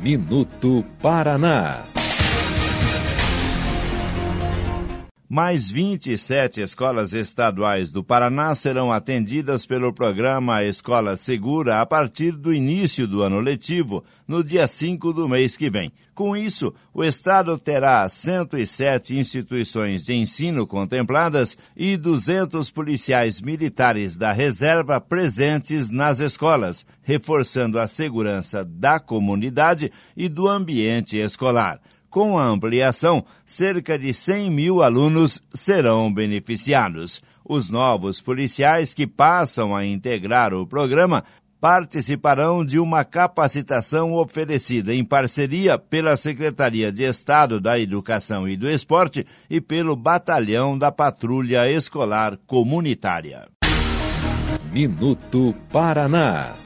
Minuto Paraná. Mais 27 escolas estaduais do Paraná serão atendidas pelo programa Escola Segura a partir do início do ano letivo, no dia 5 do mês que vem. Com isso, o Estado terá 107 instituições de ensino contempladas e 200 policiais militares da reserva presentes nas escolas, reforçando a segurança da comunidade e do ambiente escolar. Com a ampliação, cerca de 100 mil alunos serão beneficiados. Os novos policiais que passam a integrar o programa participarão de uma capacitação oferecida em parceria pela Secretaria de Estado da Educação e do Esporte e pelo Batalhão da Patrulha Escolar Comunitária. Minuto Paraná.